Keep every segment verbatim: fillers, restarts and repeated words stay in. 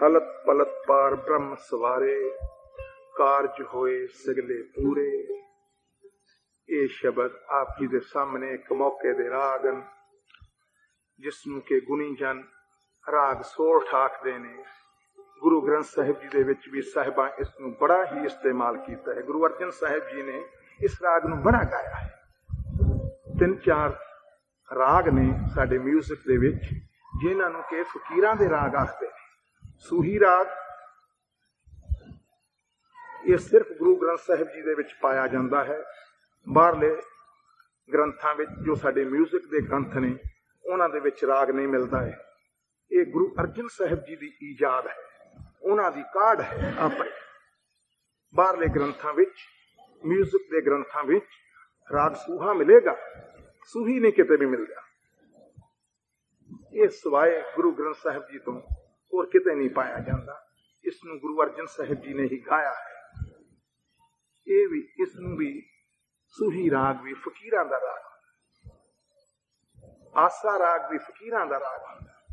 हलत पलत पार ब्रह्म सवारे, कारज होए सगले पूरे। ये शब्द आप जी दे सामने एक मौके दे रागन, जिसनों के गुणी जन राग सोठ आखदे ने। गुरु ग्रंथ साहिब जी दे विच भी साहिबां इसनूं बड़ा ही इस्तेमाल कीता है। गुरु अर्जन साहिब जी ने इस राग नूं बड़ा गाया है। तीन चार राग ने साडे म्यूजिक दे विच, जिन्हां नूं के फकीरां दे राग आखदे ने। सूही राग ये सिर्फ गुरु ग्रंथ साहिब जी दे विच पाया जाता है। बाहरले ग्रंथां विच जो साडे म्यूजिक दे ग्रंथ ने उन्हां दे विच राग नहीं मिलता है। ये गुरु अर्जन साहिब जी दी ईजाद है, उन्हां दी काढ़ है अपनी। बाहरले ग्रंथां विच, म्यूजिक दे ग्रंथां विच राग सूहा मिलेगा, सूही नहीं किते भी मिलता। ये सिवाय गुरु ग्रंथ साहिब जी तो और किते नहीं पाया जाता। इसनूं गुरु अर्जन साहिब जी ने ही गाया है। ये भी इसनूं भी सूही राग भी फकीरां दा राग, आसा राग भी फकीरां दा राग,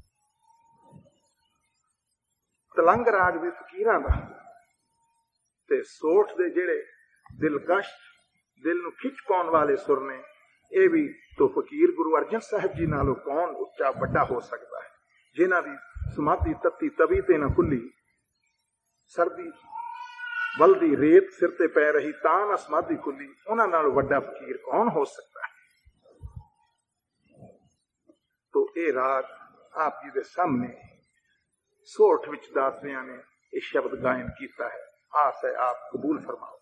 तलंग राग भी फकीरां दा, ते सोठ दे जेड़े दिलकश दिल नूं खिच पाउण वाले सुर ने, ये भी तो फकीर गुरु अर्जन साहिब जी नालों कौन उच्चा वड्डा हो सकता है, जिन्हां दी समाधि तत्ती तवी ते न खुली, सर्दी बलदी रेत सिर ते पै रही तां न समाधि खुली। उन्हां नालों वड्डा फकीर कौन हो सकता है। तो ये राग आप जी दे सामने सोठ विच दासियां ने ये शब्द गायन किया है। आस है आप कबूल फरमाओ।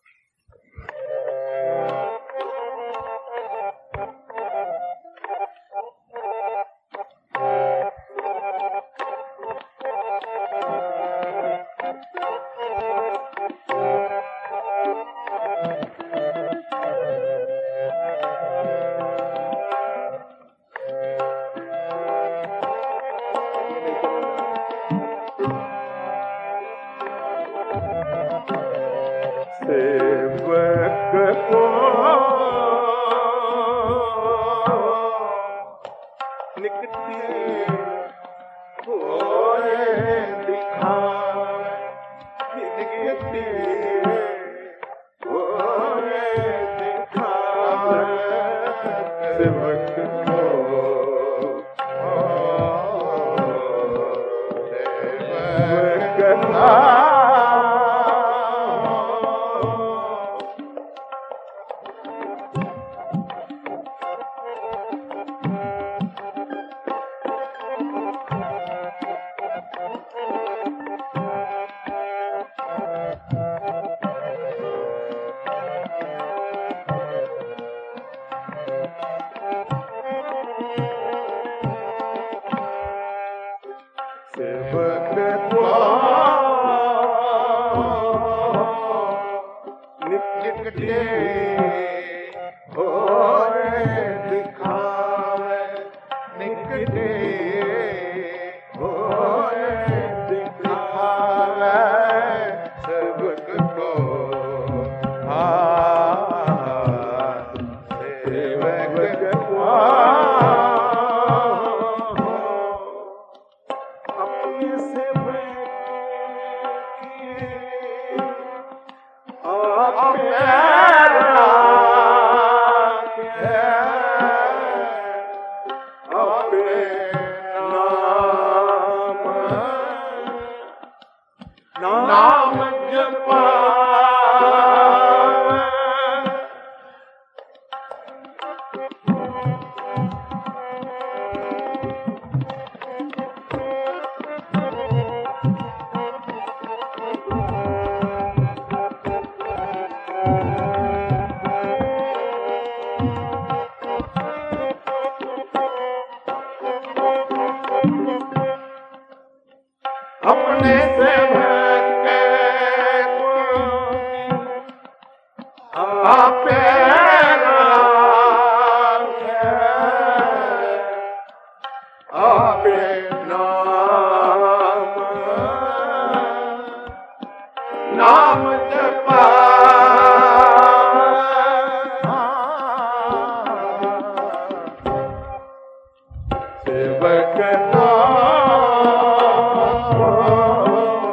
सेवक नाम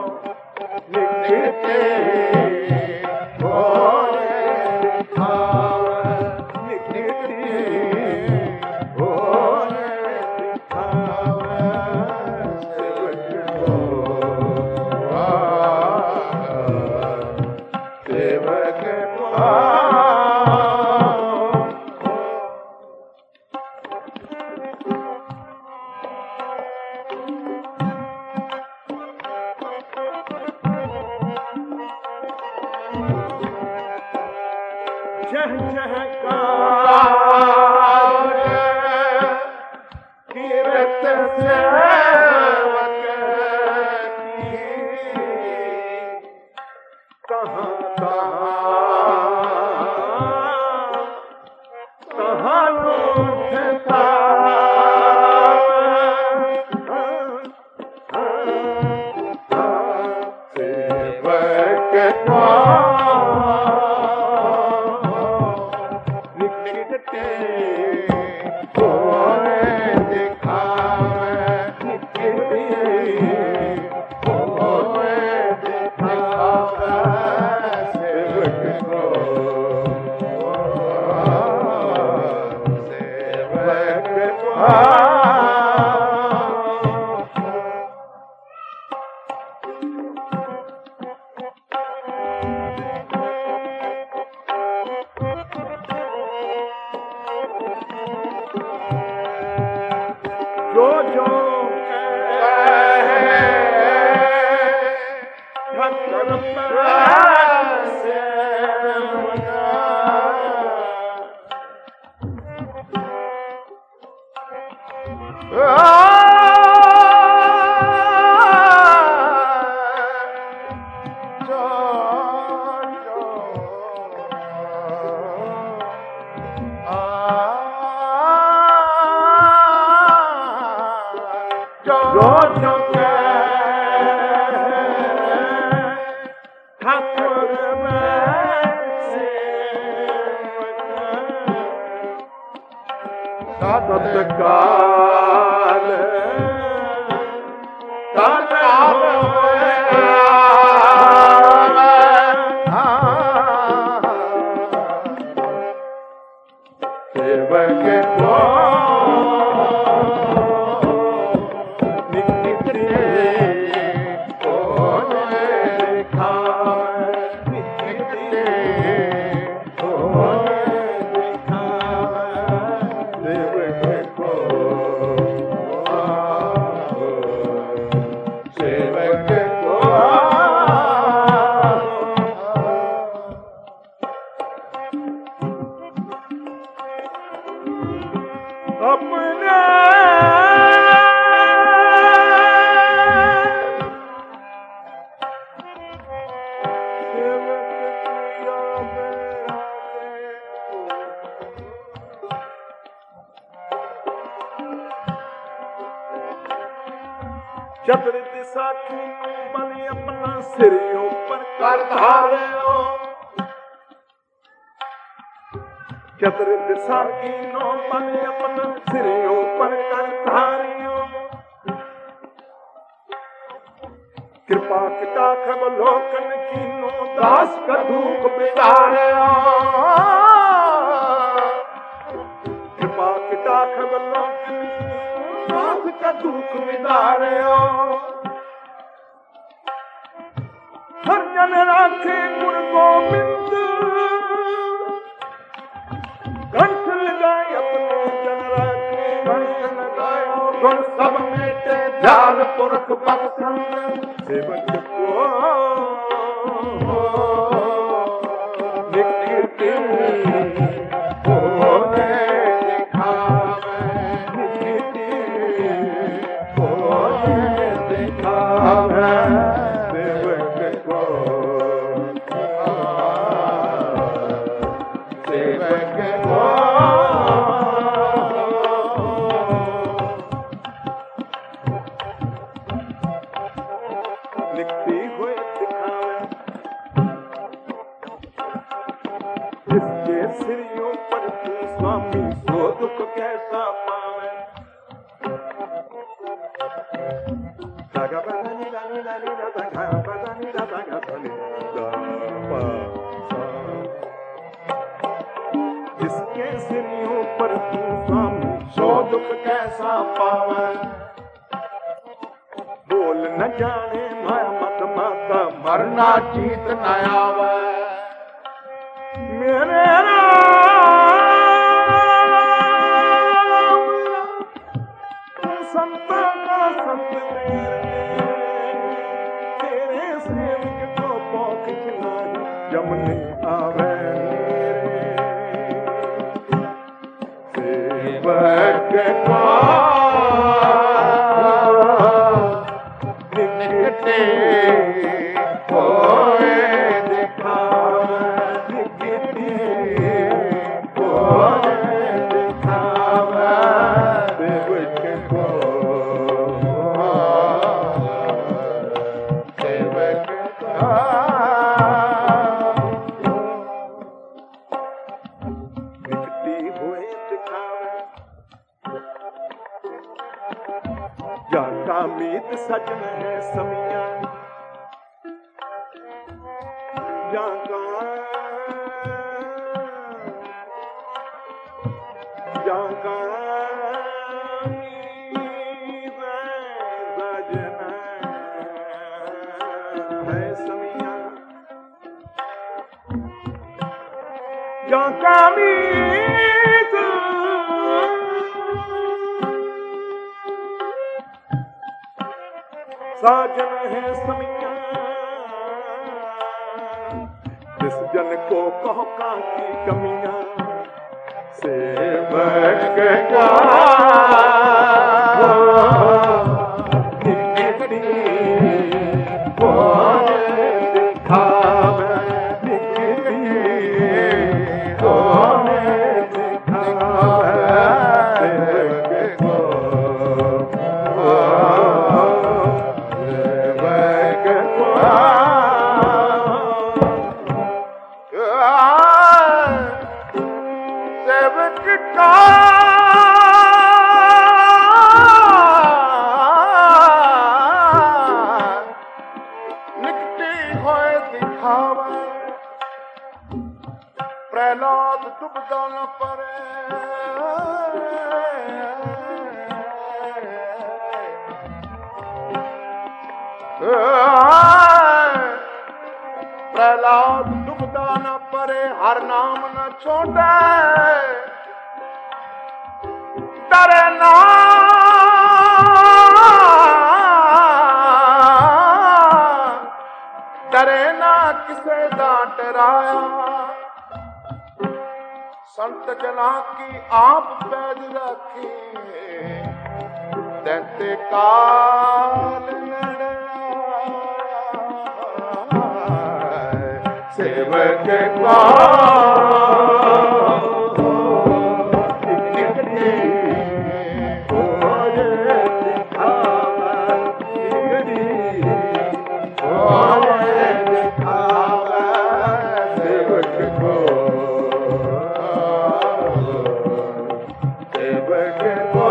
चह चहकार कीरत सेवक की कहाँ कहाँ लूटता जो जो तत्काल तत्काल सेवक को चतुर दिशा की बने अपना सिर ऊपर कर धारे हो चतुर दिशा की नो बने अपना सिर ऊपर कर धारे हो कृपा पिता खब लोकन की नो दास का धूप बिदारे हो कृपा पिता खब लोकन दास का दुख विदारे हो हर जन राखे गुण गोविंद कंठ लगाए अपने जन राखे कंठ लगाए गुण सब मेटे ध्यान पुरख बख्शंद सेवक को निकीर्ति जिसके सिरियों पर तू स्वामी सो दुख कैसा पावे बोल न जाने माया मत माता मरना जीत न आवे मेरे राम संतान का संत तेरे सेवक को पौख खिलाई जमने आवे मेरे होए दिखावे निकटी होए दिखावे सेवक को सेवक का निकटी होए दिखावे जाका मीत सजन है समिया जाका जाका मीत सजन है समिया जाका मीत साजन है समिया जिस जन को कहो का की कमियां सेवक का निकटी होए दिखावे निकटी होए दिखावे सेवक को सेवक का निकटी होए दिखावा प्रहलाद डूबदा न परे प्रहलाद डूबदा न परे हर नाम न छोड़े डरे ना डरे ना किसे दा डराया संत जना की आप पैज रखी दैते काल सेवक का निकटी होए दिखावा निकटी होए दिखावा सेवक को सेवक को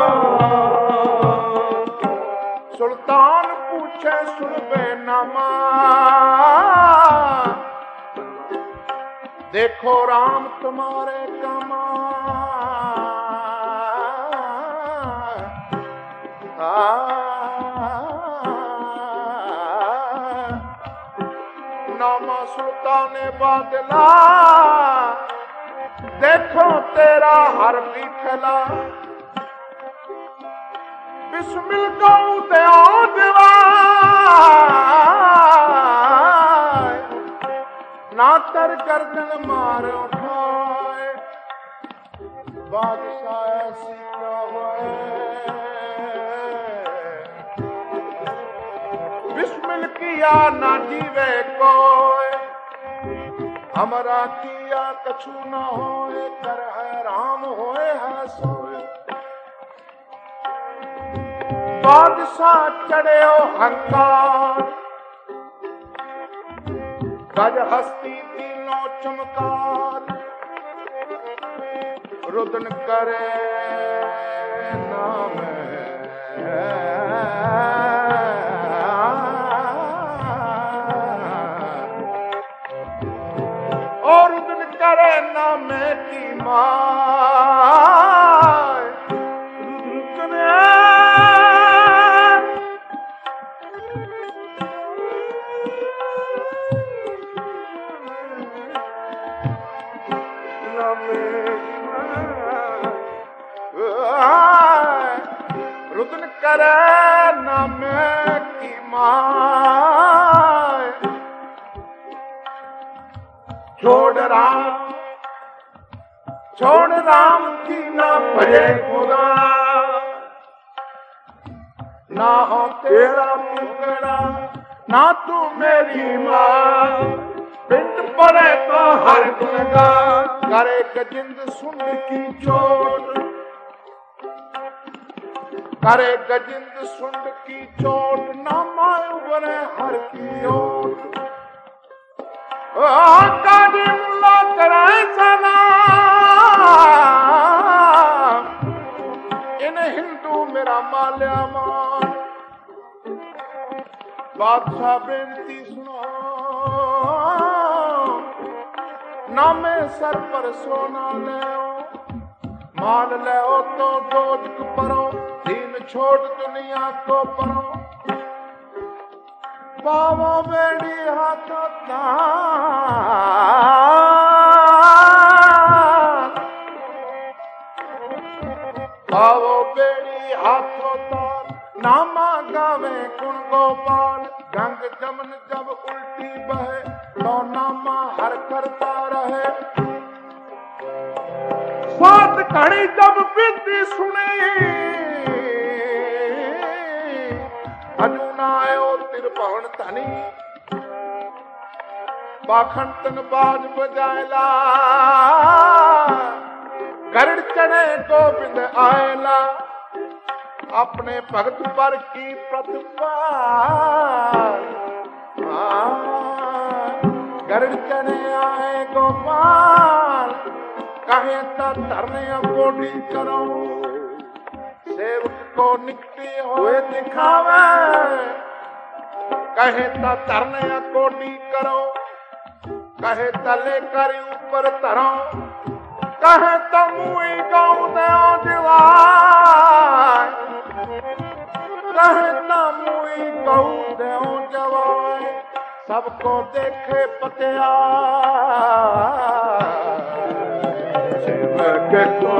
सुल्तान पूछे सुनबे नमा देखो राम तुम्हारे कमा नामा सुल्तान बादला देखो तेरा हर भी खला बिस्मिल गऊ दया देवा ना तर गर्दन मार उठाए बादशाह ऐसी क्या हुए बिस्मिल किया ना जीवे कोई हमारा किया कछु न होए कर है राम होए है सोए बादशाह चढ़े हो हंकार गज हस्ती तीनों चमकार रुदन करे नाम और रुदन करे नाम की माँ रुदन रुदन करे नाम की माँ छोड़ राम छोड़ राम की ना भजे खुदा ना हो तेरा मुकड़ा ना तू मेरी मां, पिंड पड़े तो हर गुण गा, करे गजिंद सुन की चोट, करे गजिंद सुंड की चोट, ना माय उबरे हर की ओट। काजी मुल्ला करे सना, इन हिंदू मेरा माल्या मान। बादशाह बेनती सुनो, ना मैं सर पर सोना ले, माल ले तो दोजक परो, दीन छोड़ दुनिया को परो। पावो बेड़ी हाथों तान, पावो बेड़ी हाथों तान, नामा गावे गुण गोपाल। गंग जमन जब उल्टी बहे, तो नामा हर करता रहे। सात घड़ी जब विधि सुनी, अजूना आयो तिरपवन धनी। पाखंडन बाज बजायला, गरुड़ चढ़े गोविंद आयला। अपने भगत पर की प्रतिभा, गरुड़ चढ़े आए गोपाल। कहे तो धरने कोडी करो, सेवक को निकटी हुए दिखावे। कहे तो धरने कोडी करो, कहे तो लेकर ऊपर धरो। कहे तो मुई गाँव दे जवाय, कहे तो मुई गाँव दे जवाय। सबको देखे पतिया, शिवक को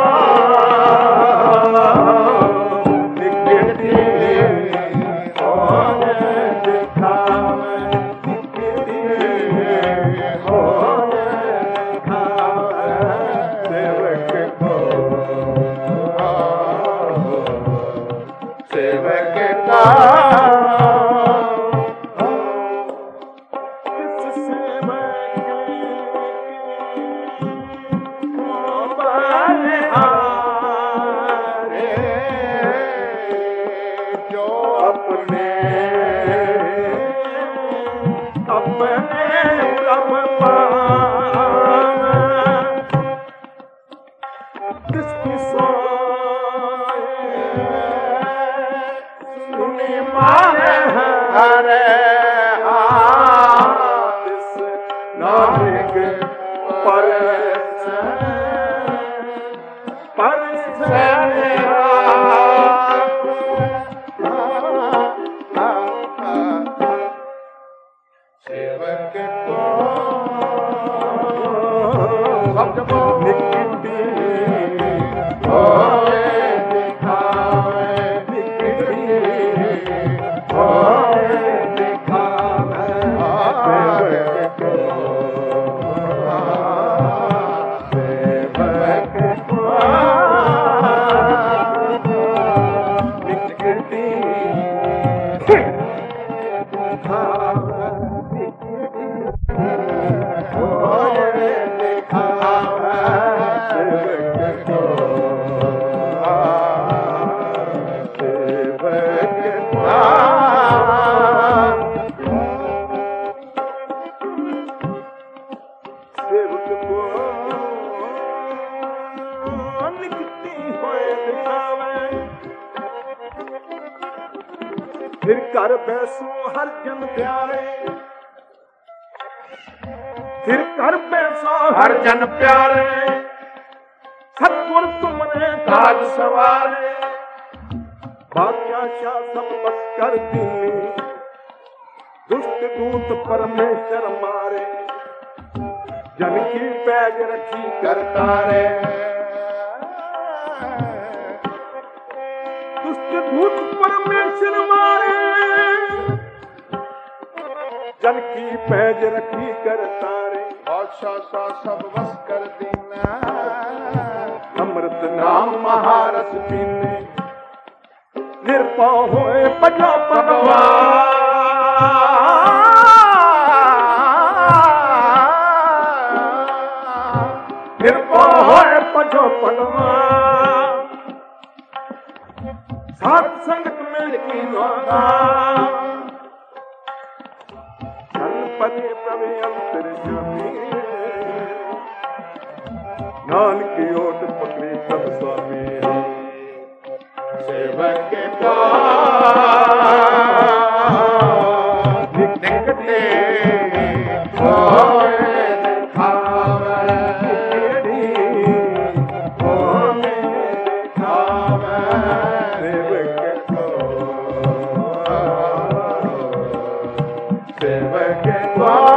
फिर कर बैसो हर जन प्यारे, फिर कर बैसो हर जन प्यारे। सतगुर तुमने काज सवारे, बादशाह सब बस कर दीनी। दुष्ट दूत परमेश्वर मारे, जन की पैज रखी करता रे। दुष्ट दूत परमेश्वर मारे, जन की पैज रखी करता रे। बादशाह सब बस कर दीना, अमृत नाम महारस पीने। निरपा होए पजा भगवान, कृपा होए पजो पलवा सात संगत में की नोदा पति प्रभु अंतर जामी नानकी ओट पकड़ी सब स्वामी सेवक का निकटे होए दिखावे होए दिखावे सेवक को सेवक को